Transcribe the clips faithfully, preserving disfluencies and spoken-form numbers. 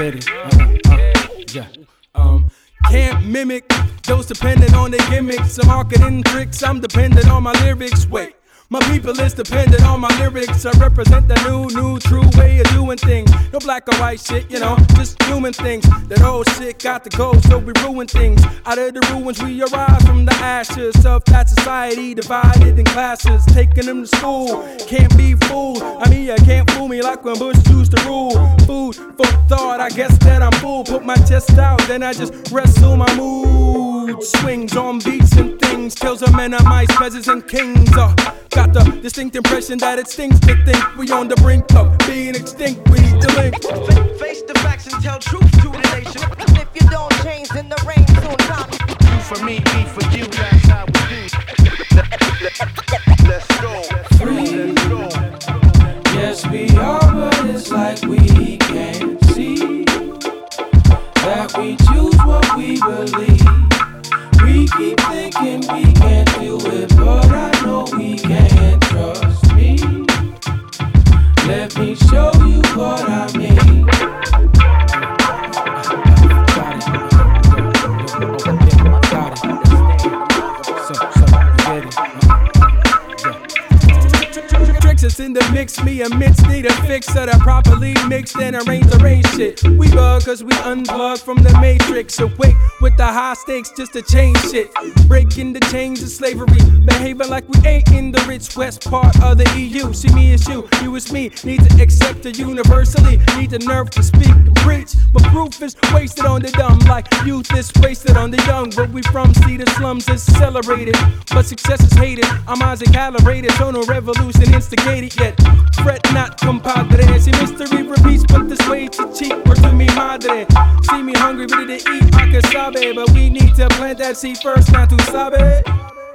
get it. Uh, uh, yeah. Um, can't mimic those dependent on their gimmicks. Some marketing tricks, I'm dependent on my lyrics. Wait. My people is dependent on my lyrics. I represent the new, new, true way of doing things. No black or white shit, you know, just human things. That old shit got to go, so we ruin things. Out of the ruins we arise from the ashes of that society divided in classes. Taking them to school, can't be fooled. I mean, you can't fool me like when Bush used to rule. Food for thought, I guess that I'm fool. Put my chest out, then I just wrestle my mood. Swings on beats and things. Kills a man of mice, peasants and kings. Uh, Got the distinct impression that it stinks to think we on the brink of being extinct. We need to link. Face the facts and tell truth to the nation. If you don't change, then the rain soon comes. You for me, me for you. That's how we do. Let's go. Let's go. Yes, we are, but it's like we can't see that we choose what we believe. We keep thinking we can't do it, but I know we can. Trust me. Let me show you what I mean. Got it. Got it. So, so, get it. Tricks is in the mix, me and Mitch need a fix that I properly mixed and arranged, arrange shit. We bug cause we unplug from the matrix. Awake with the high stakes just to change shit. Breaking the chains of slavery, behaving like we ain't in the rich west part of the E U. See me as you, you as me, need to accept it universally. Need the nerve to speak and preach, but proof is wasted on the dumb. Like youth is wasted on the young. But we from see the slums is celebrated, but success is hated. Our minds are calibrated, so no revolution instigated yet. Fret not, compadre. See mystery repeats, but this way to cheap. Or to me, madre. See me hungry, ready to eat, I can sabe. But we need to plant that seed first, not to sabe.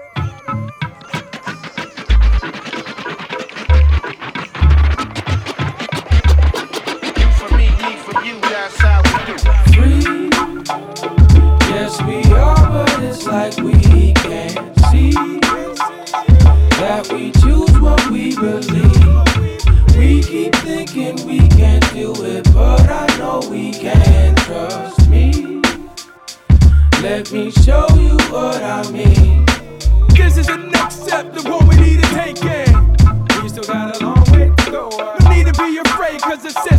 You for me, me for you. That's how we do. Free. Yes, we are, but it's like we can't see that we choose what we believe. We keep thinking we can't do it, but I know we can. Trust me. Let me show you what I mean. This is the next step, the one we need to take in. We still got a long way to go. No need to be afraid, cause it's